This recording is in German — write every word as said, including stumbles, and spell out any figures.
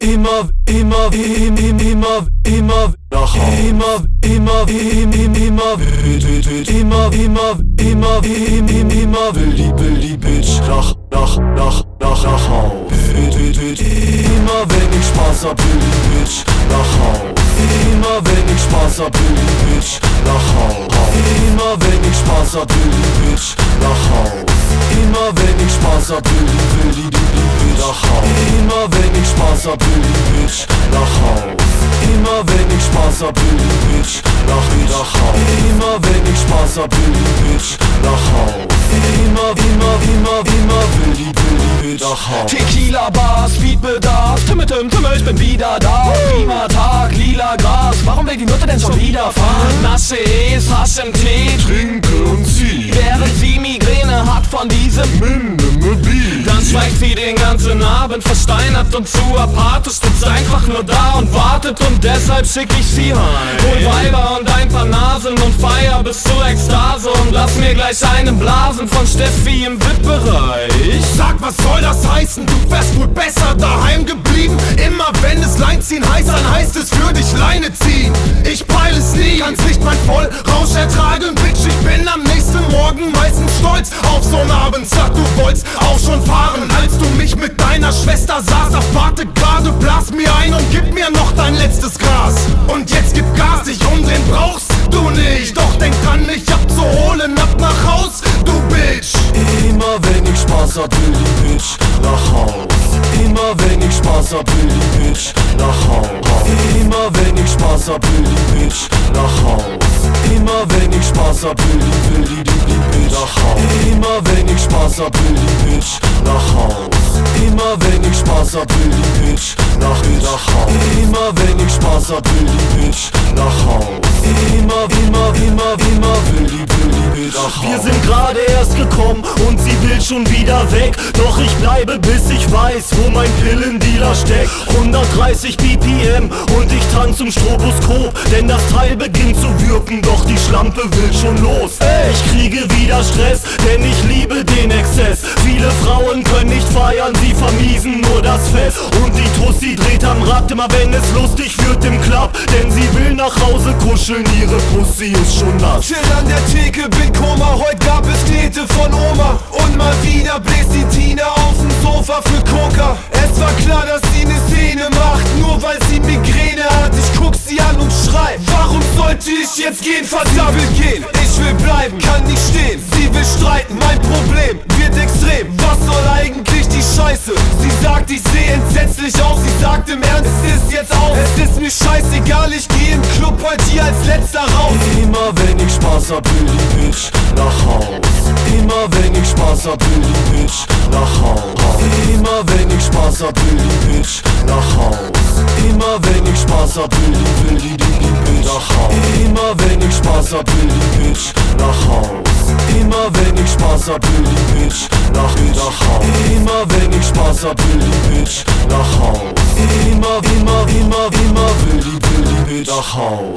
immer, immer, immer, immer, immer nach Haus. Immer, immer, immer, immer, immer, immer, immer, immer, immer, will die, will die Bitch nach, nach, nach, nach, nach Haus. Immer wenn ich Spaß hab, will die Bitch nach Haus. Immer wenn ich Spaß hab, will die Bitch nach Haus. Immer wenn ich Spaß hab, will die Bitch nach Haus. Immer wenn ich Spaß hab, will die, will die, die, die Bitch nach Haus. Immer wenn ich Spaß hab, will die Bitch nach Haus. Immer wenn ich Spaß hab, will die Bitch nach, nach Haus. Immer wenn ich Spaß hab, will die Bitch nach Haus. Immer, immer, immer, immer will die, will die Bitch nach Haus. Tequila Bar, Speedbedarf, Timme, Tim, Timme, ich bin wieder da. Prima Tag, lila Gras, warum will die Nutte denn schon wieder fahren? Nasse E's, Hass im Tee, Trinke und zieh, während sie Migräne hat von diesem Mindemobil. Dann schweigt sie den ganzen Abend versteinert und zu apathisch, sitzt einfach nur da und wartet und deshalb schick ich sie heim. Hol Weiber und ein paar Nasen und feier bis zur Ekstase und lass mir gleich einen blasen von Steffi im V I P-Bereich. Sag, was soll das heißen? Du wärst wohl besser daheim geblieben. Immer wenn es Leinziehen heißt, dann heißt es für dich Leine ziehen. Ich peil es nie, kannst nicht mein Vollrausch ertragen, Bitch. Ich bin am nächsten Morgen meistens stolz auf so'n Abend. Sag, du wolltest auch schon fahren, als du mich mit deiner Schwester saßt auf Wartegrade. Blas mir ein und gib mir noch dein letztes Gras. Und jetzt gib Gas, dich umdrehen brauchst du nicht. Doch denk dran, mich abzuholen, ab nach Haus, du Bitch. Immer wenn ich Spaß hab, will die Bitch nach Haus. Immer wenn ich Spaß hab, will die Bitch nach Haus. Immer wenn ich Spaß hab, will die Bitch nach Haus. Immer wenn ich Spaß hab, will die, will die, die, die Bitch nach Haus. Immer wenn ich Spaß hab, will die Bitch nach Haus. Immer wenn ich Spaß hab, will die Bitch nach, nach Haus. Immer wenn ich Spaß hab, will die Bitch nach Haus. Immer, immer, immer, immer will die, will die Bitch nach Haus. Wir sind gerade erst gekommen und sie will schon wieder weg. Doch ich bleibe, bis ich weiß, wo mein Pillendealer steckt. hundertdreißig B P M und ich tanz zum Stroboskop, denn das Teil beginnt zu wirken, doch die Schlampe will schon los. Ich kriege wieder Stress, denn ich liebe den Exzess. Viele Frauen können nicht feiern, sie vermiesen nur das Fest. Und die Tussi dreht am Rad, immer wenn es lustig wird im Club, denn sie will nach Hause kuscheln, ihre Pussy ist schon nass. Chill an der Theke, bin Koma, heute gab es Knete von Oma. Und mal wieder bläst die Tine auf dem Sofa für Coca. Es war klar, dass sie ne Szene macht, nur weil sie Migräne hat. Ich guck sie an und schrei, warum sollte ich jetzt gehen? Verdammt, will gehen, ich will bleiben, kann nicht stehen. Sie will streiten, mein Problem wird extrem. Was soll eigentlich die Scheiße? Sie sagt, ich seh entsetzlich aus. Sie sagt im Ernst, es ist jetzt aus. Es ist mir scheißegal, ich geh im Club heute hier als letzter raus. Immer wenn ich Spaß hab, will die Bitch nach Haus. Immer wenn ich Spaß hab, will die Bitch nach Haus. Immer wenn ich Spaß hab, will die Bitch nach Haus. Immer wenn ich Spaß hab, will die, will die, die, die Bitch nach Haus. Immer wenn ich Spaß hab, will die Bitch nach Haus. Immer wenn ich Spaß hab, will die Bitch nach, nach Haus. Immer wenn ich Spaß hab, will die Bitch nach Haus. Immer, immer, immer, immer will die, will die Bitch nach Haus.